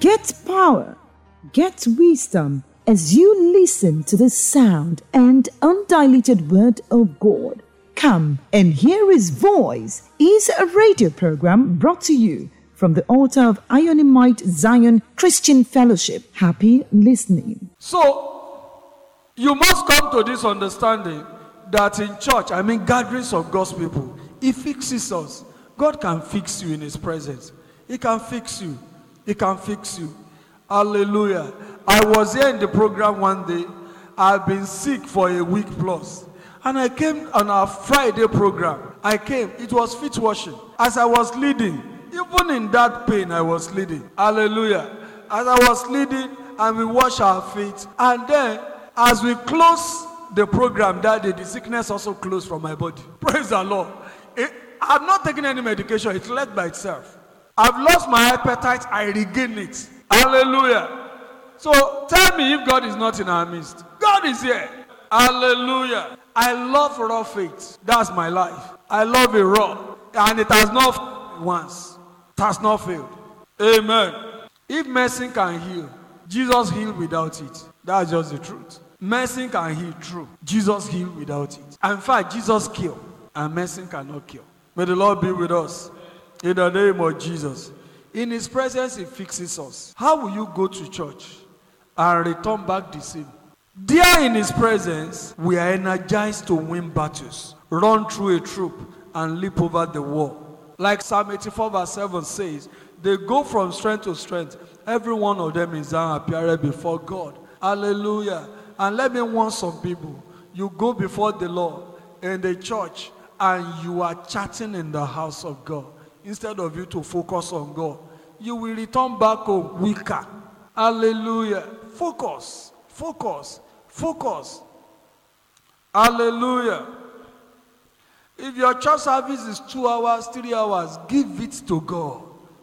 Get power, get wisdom as you listen to the sound and undiluted word of God. Come and hear His voice is a radio program brought to you from the altar of Ionimite Zion Christian Fellowship. Happy listening. So, you must come to this understanding that in church, gatherings of God's people, He fixes us. God can fix you in His presence. He can fix you. He can fix you. Hallelujah. I was here in the program one day. I've been sick for a week plus. And I came on our Friday program. It was feet washing. As I was leading, even in that pain, I was leading. Hallelujah. As I was leading, and we wash our feet. And then, as we close the program that day, the sickness also closed from my body. Praise the Lord. I'm not taking any medication. It left by itself. I've lost my appetite. I regain it. Hallelujah. So tell me if God is not in our midst. God is here. Hallelujah. I love raw faith. That's my life. I love it raw. And it has not failed once. It has not failed. Amen. If medicine can heal, Jesus healed without it. That's just the truth. Medicine can heal, true. Jesus healed without it. In fact, Jesus killed. And medicine cannot kill. May the Lord be with us. In the name of Jesus. In His presence, He fixes us. How will you go to church and return back the same? There in His presence, we are energized to win battles, run through a troop, and leap over the wall. Like Psalm 84 verse 7 says, they go from strength to strength. Every one of them is appearing before God. Hallelujah. And let me warn some people. You go before the Lord in the church, and you are chatting in the house of God. Instead of you to focus on God, you will return back home weaker. Hallelujah. Focus. Focus. Focus. Hallelujah. If your church service is 2 hours, 3 hours, give it to God.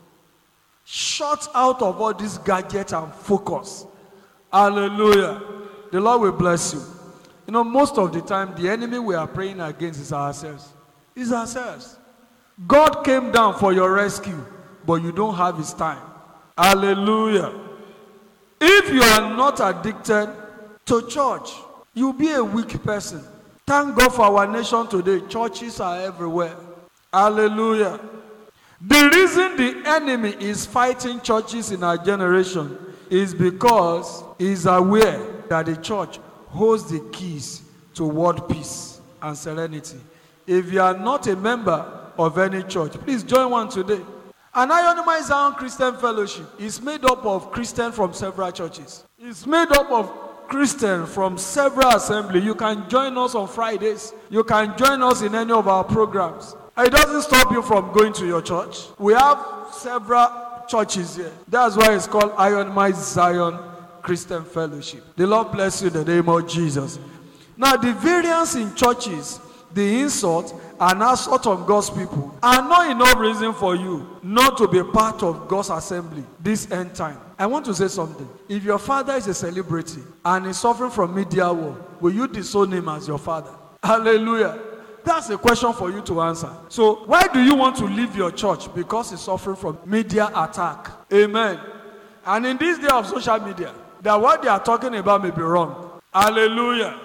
Shut out of all these gadgets and focus. Hallelujah. The Lord will bless you. You know, most of the time, the enemy we are praying against is ourselves. It's ourselves. God came down for your rescue, but you don't have His time. Hallelujah. If you are not addicted to church, you'll be a weak person. Thank God for our nation today. Churches are everywhere. Hallelujah. The reason the enemy is fighting churches in our generation is because he is aware that the church holds the keys to world peace and serenity. If you are not a member of any church, please join one today. An Ionimite Zion Christian Fellowship is made up of Christians from several churches. It's made up of Christians from several assemblies. You can join us on Fridays. You can join us in any of our programs. It doesn't stop you from going to your church. We have several churches here. That's why it's called Ionimite Zion Christian Fellowship. The Lord bless you in the name of Jesus. Now, the variance in churches, the insult and assault on God's people are not enough reason for you not to be part of God's assembly this end time. I want to say something. If your father is a celebrity and is suffering from media war, will you disown him as your father? Hallelujah. That's a question for you to answer. So why do you want to leave your church? Because he's suffering from media attack. Amen. And in this day of social media, that what they are talking about may be wrong. Hallelujah.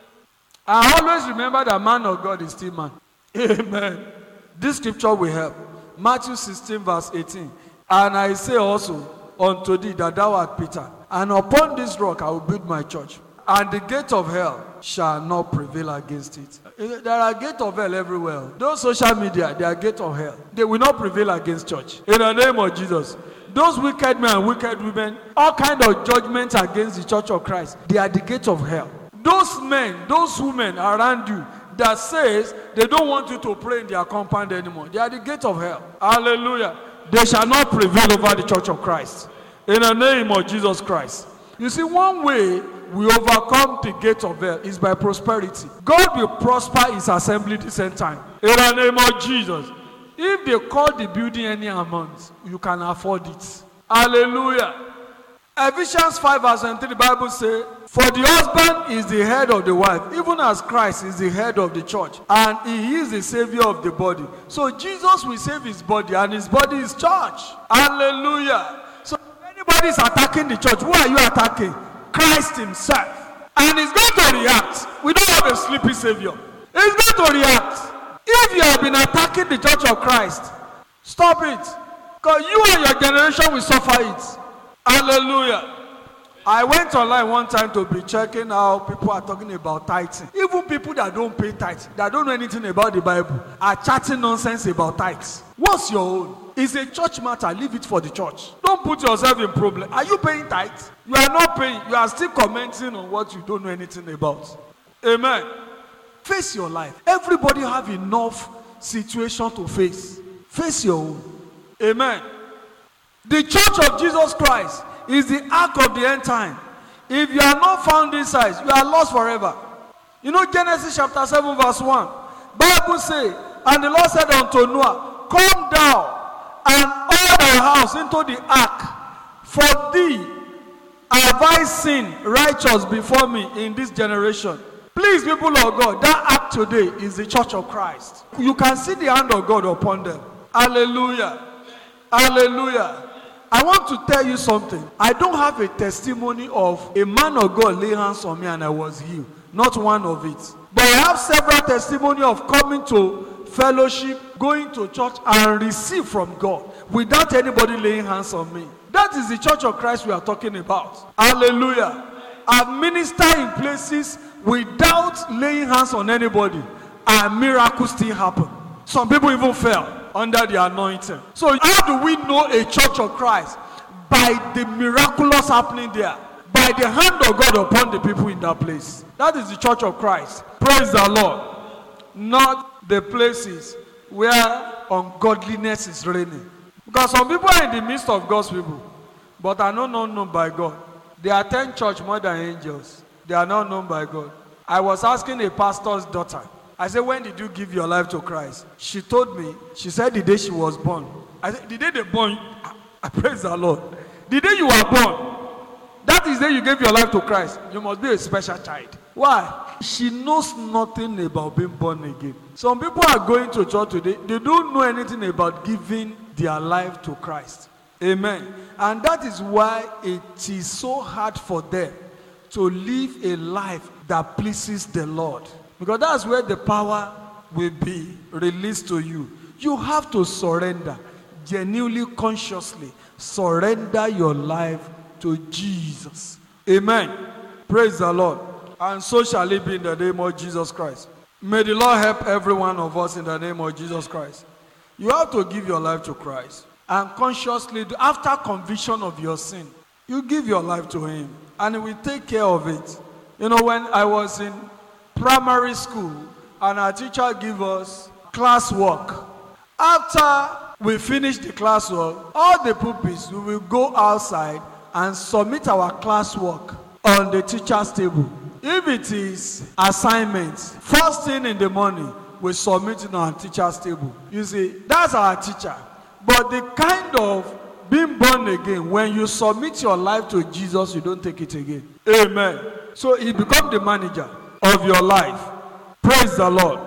I always remember that man of God is still man. Amen. This scripture will help. Matthew 16 verse 18. And I say also unto thee that thou art Peter, and upon this rock I will build my church, and the gate of hell shall not prevail against it. There are gates of hell everywhere. Those social media, they are gates of hell. They will not prevail against church. In the name of Jesus. Those wicked men and wicked women, all kind of judgments against the church of Christ, they are the gates of hell. Those men, those women around you that says they don't want you to pray in their compound anymore, they are the gate of hell. Hallelujah. They shall not prevail over the church of Christ. In the name of Jesus Christ. You see, one way we overcome the gate of hell is by prosperity. God will prosper His assembly this same time. In the name of Jesus. If they call the building any amount, you can afford it. Hallelujah. Ephesians 5 verse 23, the Bible says, for the husband is the head of the wife, even as Christ is the head of the church, and He is the Savior of the body. So Jesus will save His body, and His body is church. Hallelujah. So if somebody is attacking the church, who are you attacking? Christ himself. And he's going to react. We don't have a sleepy savior. He's going to react. If you have been attacking the church of Christ, stop it. Because you and your generation will suffer it. Hallelujah. I went online one time to be checking how people are talking about tithing. Even people that don't pay tithes, that don't know anything about the Bible, are chatting nonsense about tithes. What's your own? It's a church matter. Leave it for the church. Don't put yourself in problem. Are you paying tithes? You are not paying. You are still commenting on what you don't know anything about. Amen. Face your life. Everybody have enough situation to face. Face your own. Amen. The church of Jesus Christ is the ark of the end time. If you are not found inside, you are lost forever. You know Genesis chapter 7 verse 1. Bible say, and the Lord said unto Noah, come down and all thy house into the ark, for thee have I sinned righteous before me in this generation. Please, people of God, that ark today is the church of Christ. You can see the hand of God upon them. Hallelujah. Hallelujah. I want to tell you something. I don't have a testimony of a man of God lay hands on me and I was healed. Not one of it. But I have several testimonies of coming to fellowship, going to church and receive from God without anybody laying hands on me. That is the church of Christ we are talking about. Hallelujah. I've ministered in places without laying hands on anybody and miracles still happen. Some people even fell under the anointing. So how do we know a church of Christ? By the miraculous happening there. By the hand of God upon the people in that place. That is the church of Christ. Praise the Lord. Not the places where ungodliness is reigning. Because some people are in the midst of God's people, but are not known by God. They attend church more than angels. They are not known by God. I was asking a pastor's daughter. I said, when did you give your life to Christ? She told me, she said the day she was born. I said, the day they born, I praise the Lord. The day you were born, that is the day you gave your life to Christ. You must be a special child. Why? She knows nothing about being born again. Some people are going to church today, they don't know anything about giving their life to Christ. Amen. And that is why it is so hard for them to live a life that pleases the Lord. Because that's where the power will be released to you. You have to surrender, genuinely, consciously surrender your life to Jesus. Amen. Praise the Lord. And so shall it be in the name of Jesus Christ. May the Lord help every one of us in the name of Jesus Christ. You have to give your life to Christ. And consciously, after conviction of your sin, you give your life to Him. And He will take care of it. You know, when I was in primary school, and our teacher gave us classwork. After we finish the classwork, all the pupils, we will go outside and submit our classwork on the teacher's table. If it is assignments, first thing in the morning, we submit it on our teacher's table. You see, that's our teacher. But the kind of being born again, when you submit your life to Jesus, you don't take it again. Amen. So He becomes the manager of your life. Praise the Lord.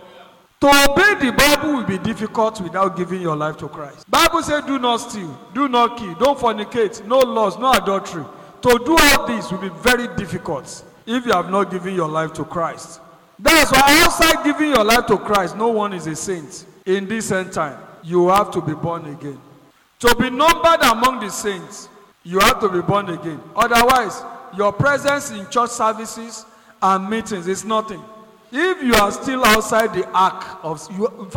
To obey the Bible will be difficult without giving your life to Christ. Bible says, do not steal, do not kill, don't fornicate, no lust, no adultery. To do all this will be very difficult if you have not given your life to Christ. That's why outside giving your life to Christ, no one is a saint. In this end time, you have to be born again. To be numbered among the saints, you have to be born again. Otherwise, your presence in church services and meetings is nothing. If you are still outside the ark of,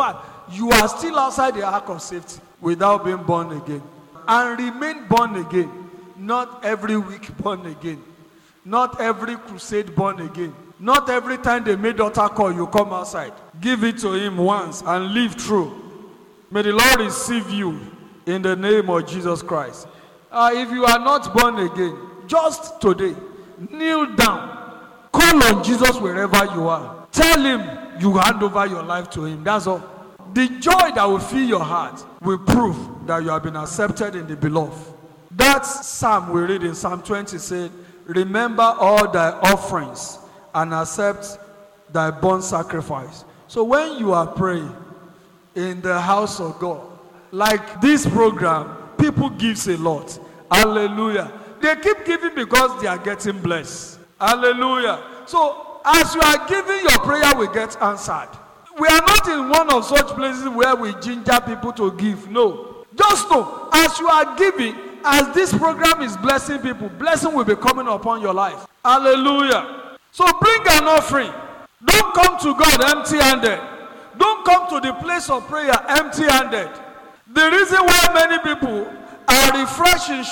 you are still outside the ark of safety without being born again. And remain born again. Not every week born again. Not every crusade born again. Not every time they made altar call, you come outside. Give it to Him once and live through. May the Lord receive you in the name of Jesus Christ. If you are not born again, just today, kneel down. Call on Jesus wherever you are. Tell Him you hand over your life to Him. That's all. The joy that will fill your heart will prove that you have been accepted in the beloved. That psalm we read in Psalm 20 said, remember all thy offerings and accept thy burnt sacrifice. So when you are praying in the house of God, like this program, people gives a lot. Hallelujah. They keep giving because they are getting blessed. Hallelujah. So as you are giving, your prayer will get answered. We are not in one of such places where we ginger people to give. No. Just know, as you are giving, as this program is blessing people, blessing will be coming upon your life. Hallelujah. So bring an offering. Don't come to God empty-handed. Don't come to the place of prayer empty-handed. The reason why many people are refreshed in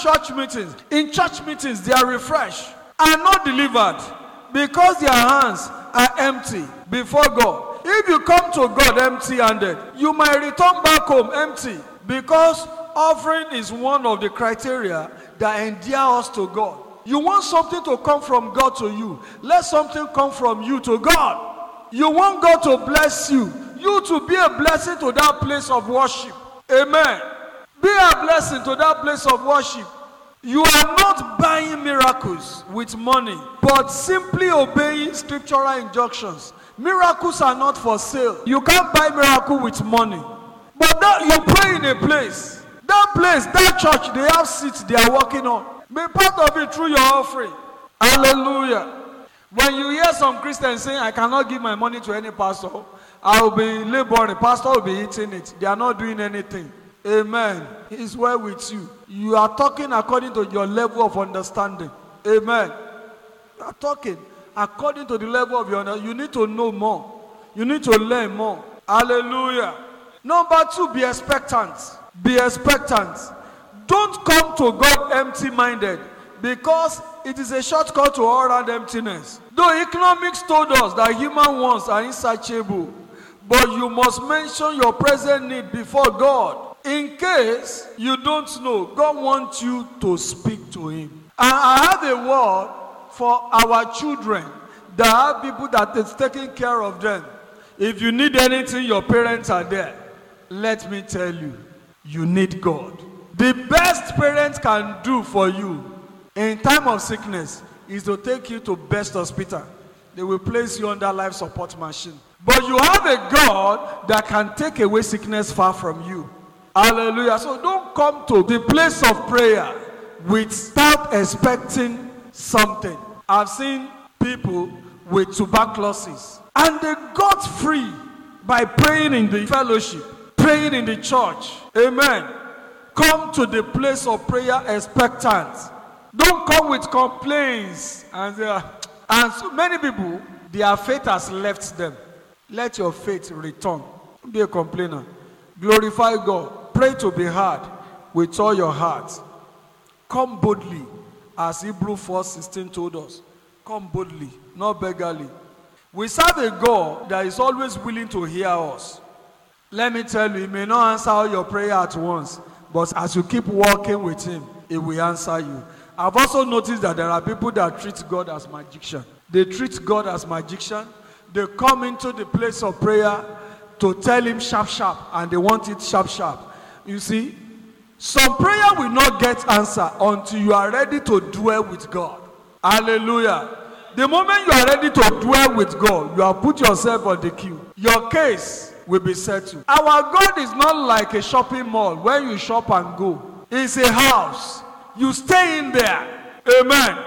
church meetings, they are refreshed and not delivered because their hands are empty before God. If you come to God empty-handed, you might return back home empty, because offering is one of the criteria that endear us to God. You want something to come from God to you, let something come from you to God. You want God to bless you, you to be a blessing to that place of worship. Amen. Be a blessing to that place of worship. You are not buying miracles with money, but simply obeying scriptural injunctions. Miracles are not for sale. You can't buy miracle with money. But that you pray in a place. That place, that church, they have seats they are working on. Be part of it through your offering. Hallelujah. When you hear some Christians saying, I cannot give my money to any pastor, I will be laboring, pastor will be eating it. They are not doing anything. Amen. He is well with you. You are talking according to your level of understanding. Amen. You are talking according to the level of your understanding. You need to know more. You need to learn more. Hallelujah. Number 2, be expectant. Be expectant. Don't come to God empty-minded, because it is a shortcut to all-round emptiness. Though economics told us that human wants are insatiable, but you must mention your present need before God. In case you don't know, God wants you to speak to Him. And I have a word for our children that have people that is taking care of them. If you need anything, your parents are there. Let me tell you, you need God. The best parents can do for you in time of sickness is to take you to best hospital. They will place you under life support machine. But you have a God that can take away sickness far from you. Hallelujah. So don't come to the place of prayer without expecting something. I've seen people with tuberculosis, and they got free by praying in the fellowship, praying in the church. Amen. Come to the place of prayer expectant. Don't come with complaints. And so many people, their faith has left them. Let your faith return. Don't be a complainer. Glorify God. Pray to be heard with all your heart. Come boldly, as Hebrews 4:16 told us. Come boldly, not beggarly. We serve a God that is always willing to hear us. Let me tell you, He may not answer all your prayer at once, but as you keep walking with Him, He will answer you. I've also noticed that there are people that treat God as magician. They treat God as magician. They come into the place of prayer to tell Him sharp, sharp, and they want it sharp, sharp. You see, some prayer will not get answered until you are ready to dwell with God. Hallelujah. The moment you are ready to dwell with God, you have put yourself on the queue. Your case will be settled. Our God is not like a shopping mall where you shop and go. It's a house. You stay in there. Amen.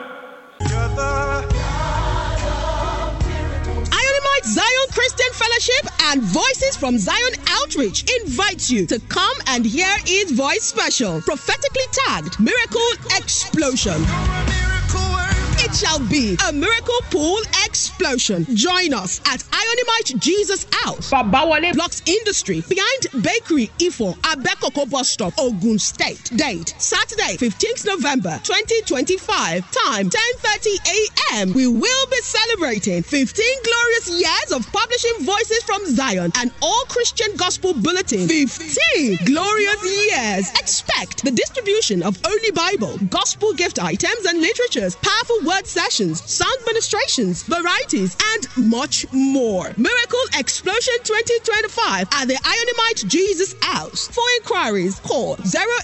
Ionimite Zion Christian Fellowship and Voices from Zion Outreach invites you to come and hear His voice special, prophetically tagged Miracle Explosion. It shall be a miracle pool explosion. Join us at Ionimite Jesus House, Babawale Blocks Industry, behind Bakery Ifo, Abekoko Bus Stop, Ogun State. Date, Saturday, 15th November, 2025. Time, 10:30 a.m. We will be celebrating 15 glorious years of publishing Voices from Zion and All Christian Gospel Bulletin. 15 glorious years. Expect the distribution of Only Bible, gospel gift items and literatures, powerful word sessions, sound ministrations, varieties, and much more. Miracle Explosion 2025 at the Ionimite Jesus House. For inquiries, call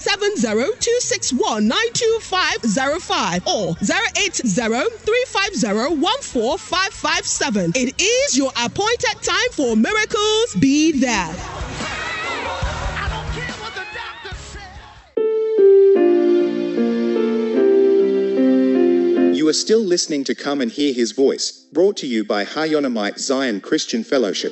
070-261-92505 or 080-350-14557. It is your appointed time for miracles. Be there. I don't care what the doctor said. You are still listening to Come and Hear His Voice, brought to you by Hayonamite Zion Christian Fellowship.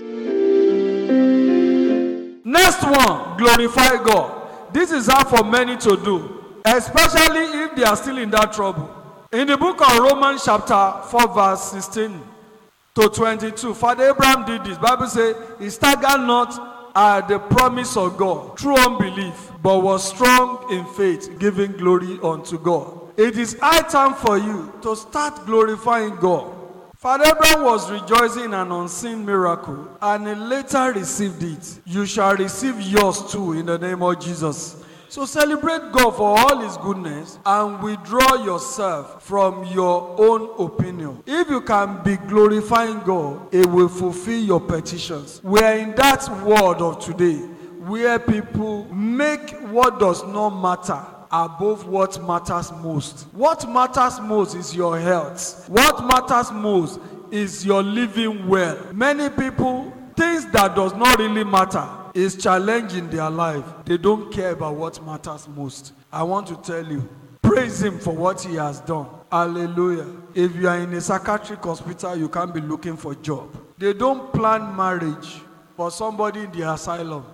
Next one, glorify God. This is hard for many to do, especially if they are still in that trouble. In the book of Romans chapter 4 verse 16 to 22, Father Abraham did this. Bible says, he staggered not at the promise of God through unbelief, but was strong in faith, giving glory unto God. It is high time for you to start glorifying God. Father Abraham was rejoicing in an unseen miracle, and he later received it. You shall receive yours too in the name of Jesus. So celebrate God for all his goodness and withdraw yourself from your own opinion. If you can be glorifying God, it will fulfill your petitions. We are in that world of today where people make what does not matter above what matters most. What matters most is your health. What matters most is your living well. Many people, things that does not really matter is challenging their life. They don't care about what matters most. I want to tell you, praise him for what he has done. Hallelujah. If you are in a psychiatric hospital, you can't be looking for a job. They don't plan marriage for somebody in the asylum.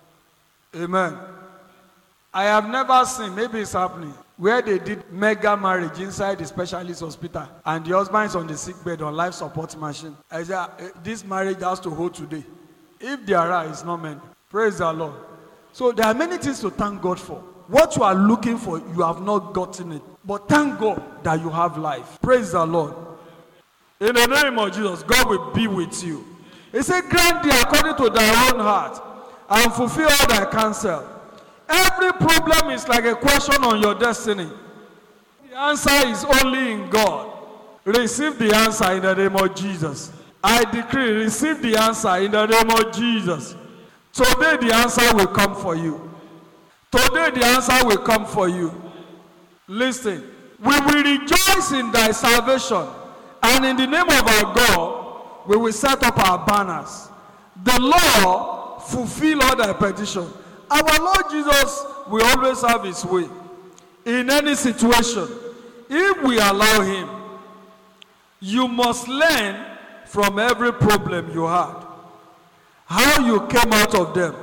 Amen. I have never seen, maybe it's happening, where they did mega marriage inside the specialist hospital and the husband is on the sick bed on life support machine. I said, this marriage has to hold today. If there are, it's not many. Praise the Lord. So there are many things to thank God for. What you are looking for, you have not gotten it. But thank God that you have life. Praise the Lord. In the name of Jesus, God will be with you. He said, grant thee according to thy own heart and fulfill all thy counsel. Every problem is like a question on your destiny. The answer is only in God. Receive the answer in the name of Jesus. I decree, receive the answer in the name of Jesus. Today the answer will come for you. Today the answer will come for you. Listen, we will rejoice in thy salvation, and in the name of our God, we will set up our banners. The Lord fulfill all thy petition. Our Lord Jesus will always have his way. In any situation, if we allow him, you must learn from every problem you had. How you came out of them.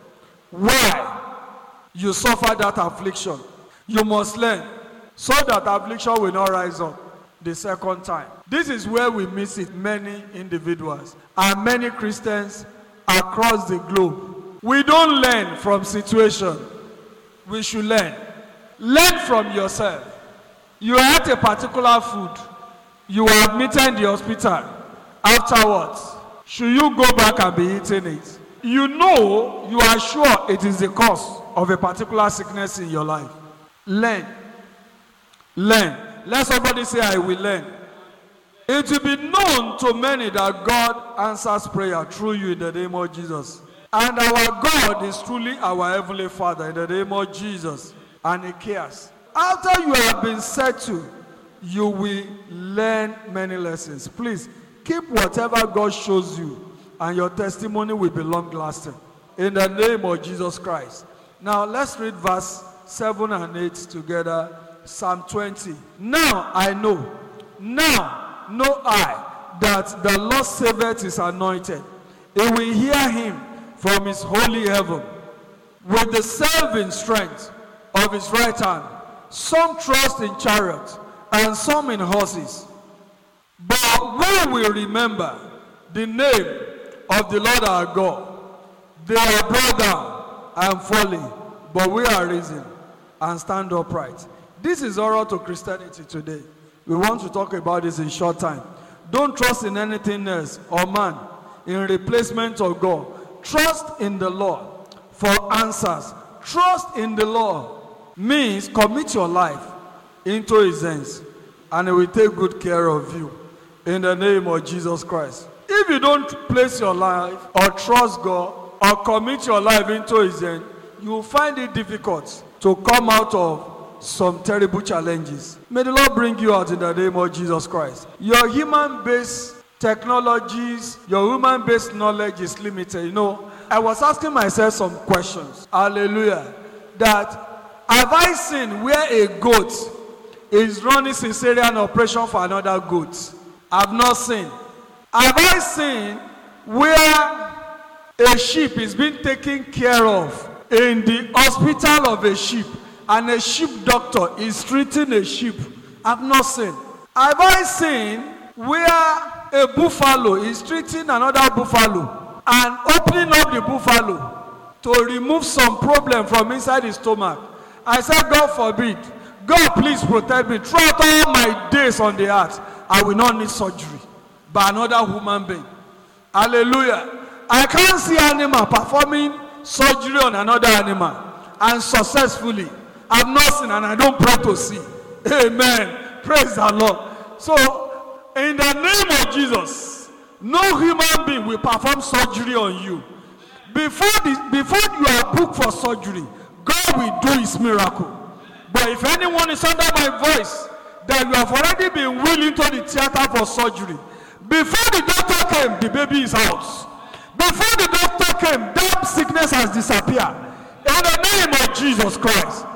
Why you suffered that affliction. You must learn so that affliction will not rise up the second time. This is where we miss it, many individuals and many Christians across the globe. We don't learn from situation. We should learn. Learn from yourself. You ate a particular food. You were admitted in the hospital. Afterwards, should you go back and be eating it? You know, you are sure it is the cause of a particular sickness in your life. Learn. Learn. Let somebody say, I will learn. It will be known to many that God answers prayer through you in the name of Jesus. And our God is truly our Heavenly Father in the name of Jesus. And He cares. After you have been settled, you will learn many lessons. Please, keep whatever God shows you, and your testimony will be long-lasting. In the name of Jesus Christ. Now, let's read verse 7 and 8 together. Psalm 20. Now I know I, that the Lord saveth his anointed. He will hear him from his holy heaven. With the saving strength of his right hand, some trust in chariots, and some in horses. But we will remember the name of the Lord our God. They are brought down and falling, but we are risen and stand upright. This is oral to Christianity today. We want to talk about this in short time. Don't trust in anything else or man in replacement of God. Trust in the Lord for answers. Trust in the Lord means commit your life into his hands, and he will take good care of you in the name of Jesus Christ. If you don't place your life or trust God or commit your life into his hand, you will find it difficult to come out of some terrible challenges. May the Lord bring you out in the name of Jesus Christ. Your human-based technologies, your human-based knowledge is limited. You know, I was asking myself some questions. Hallelujah. That have I seen where a goat is running cesarean operation for another goat. I've not seen. Have I seen where a sheep is being taken care of in the hospital of a sheep and a sheep doctor is treating a sheep? I've not seen. Have I seen where a buffalo is treating another buffalo and opening up the buffalo to remove some problem from inside his stomach? I said, God forbid. God, please protect me. Throughout all my days on the earth, I will not need surgery by another human being. Hallelujah. I can't see animal performing surgery on another animal and successfully. I've not seen and I don't pray to see. Amen. Praise the Lord. So, in the name of Jesus, no human being will perform surgery on you. Before you are booked for surgery, God will do his miracle. But if anyone is under my voice, that you have already been willing to the theater for surgery, before the doctor came, the baby is out. Before the doctor came, that sickness has disappeared. In the name of Jesus Christ,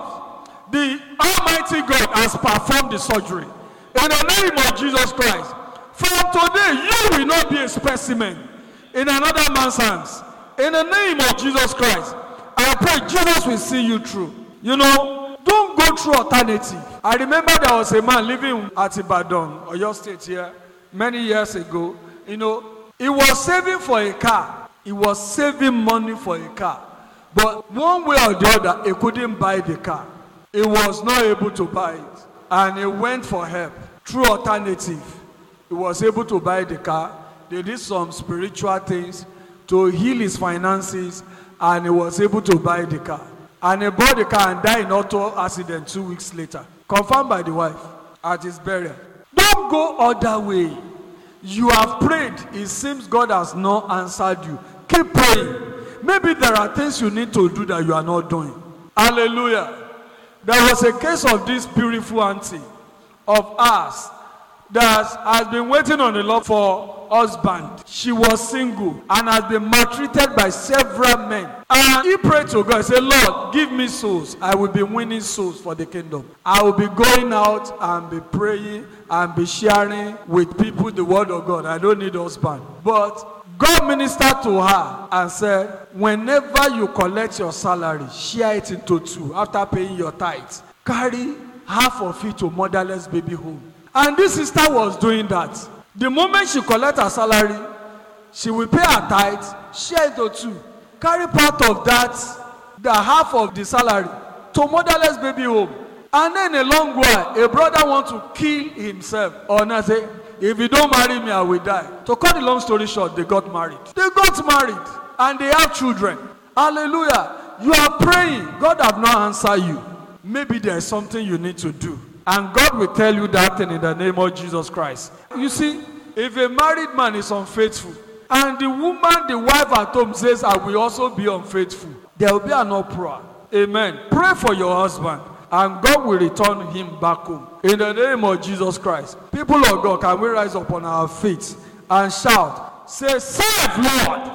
the Almighty God has performed the surgery. In the name of Jesus Christ, from today, you will not be a specimen in another man's hands. In the name of Jesus Christ, I pray Jesus will see you through. You know, don't go through alternative. I remember there was a man living at Ibadan, Oyo State here, many years ago. You know, he was saving for a car. He was saving money for a car. But one way or the other, he couldn't buy the car. He was not able to buy it. And he went for help. Through alternative, he was able to buy the car. They did some spiritual things to heal his finances. And he was able to buy the car. And he bought the car and died in auto accident 2 weeks later. Confirmed by the wife at his burial. Don't go other way. You have prayed. It seems God has not answered you. Keep praying. Maybe there are things you need to do that you are not doing. Hallelujah. There was a case of this beautiful auntie of ours that has been waiting on the Lord for husband. She was single and has been maltreated by several men. And he prayed to God, say, Lord, give me souls. I will be winning souls for the kingdom. I will be going out and be praying and be sharing with people the word of God. I don't need a husband. But God ministered to her and said, whenever you collect your salary, share it into two after paying your tithes. Carry half of it to motherless baby home. And this sister was doing that. The moment she collects her salary, she will pay her tithes, share it into two. Carry part of that, the half of the salary, to motherless baby home. And then a long while, a brother wants to kill himself. Or not say, if you don't marry me, I will die. To cut the long story short, they got married. They got married and they have children. Hallelujah. You are praying. God have not answered you. Maybe there is something you need to do. And God will tell you that thing in the name of Jesus Christ. You see, if a married man is unfaithful, and the woman, the wife at home says, I will also be unfaithful, there will be an uproar. Amen. Pray for your husband, and God will return him back home. In the name of Jesus Christ. People of God, can we rise up on our feet and shout? Say, save, Lord.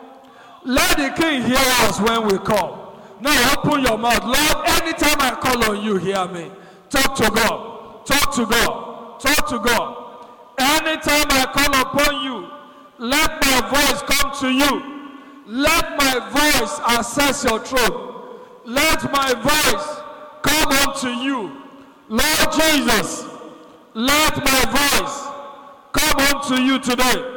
Let the King hear us when we call. Now open your mouth. Lord, anytime I call on you, hear me. Talk to God. Talk to God. Talk to God. Anytime I call upon you, let my voice come to you. Let my voice access your throne. Let my voice come unto you. Lord Jesus, let my voice come unto you today.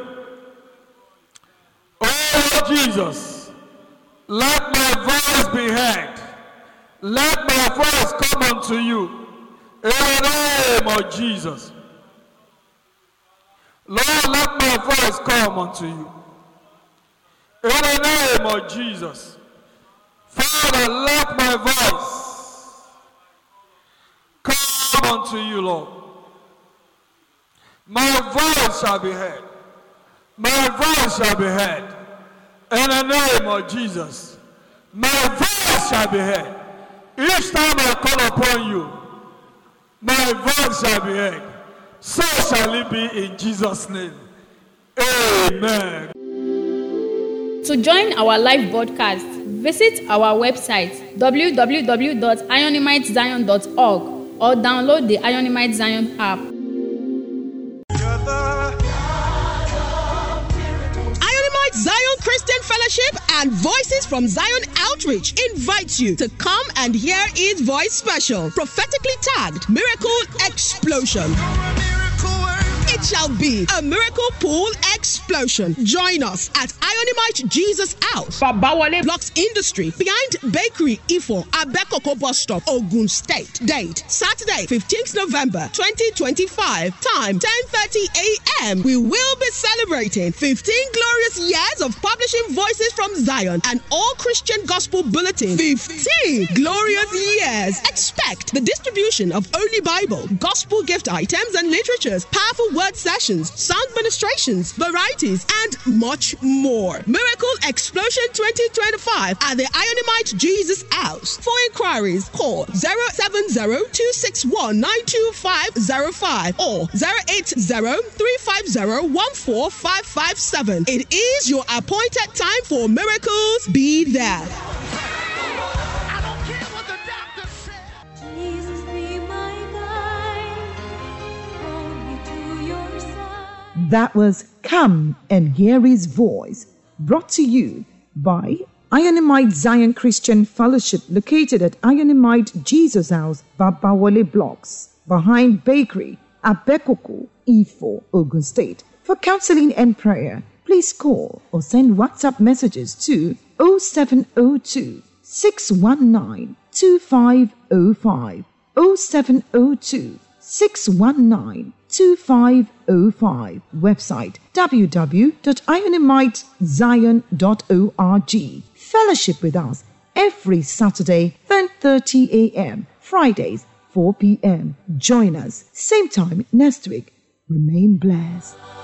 Oh Lord Jesus, let my voice be heard. Let my voice come unto you. In the name of Jesus. Lord, let my voice come unto you. In the name of Jesus. Father, let my voice come unto you, Lord. My voice shall be heard. My voice shall be heard. In the name of Jesus. My voice shall be heard. Each time I call upon you, my voice shall be heard. So shall it be in Jesus' name. Amen. To join our live broadcast, visit our website www.ironimitezion.org or download the Ionimite Zion app. Ionimite Zion Christian Fellowship and Voices from Zion Outreach invites you to come and hear His Voice special, prophetically tagged Miracle Explosion. It shall be a miracle pool explosion. Join us at Ionimite Jesus House, Babawale Blocks Industry, behind Bakery Ifo, Abekoko Bus Stop, Ogun State. Date, Saturday, 15th November, 2025. Time, 10:30 a.m. We will be celebrating 15 glorious years of publishing Voices from Zion and All Christian Gospel Bulletin. 15 glorious years. Expect the distribution of Only Bible, gospel gift items and literatures, powerful word sessions, sound ministrations, varieties, and much more. Miracle Explosion 2025 at the Ionimite Jesus House. For inquiries, call 070-261-92505 or 080-350-14557. It is your appointed time for miracles. Be there. That was Come and Hear His Voice, brought to you by Ionimite Zion Christian Fellowship, located at Ionimite Jesus House, Babawale Blocks, behind Bakery, Abekoko, Ifo, Ogun State. For counseling and prayer, please call or send WhatsApp messages to 0702 619 2505, 0702 619 2505. Website www.ionimitezion.org. Fellowship with us every Saturday 10:30 a.m. Fridays 4 p.m. Join us same time next week. Remain blessed.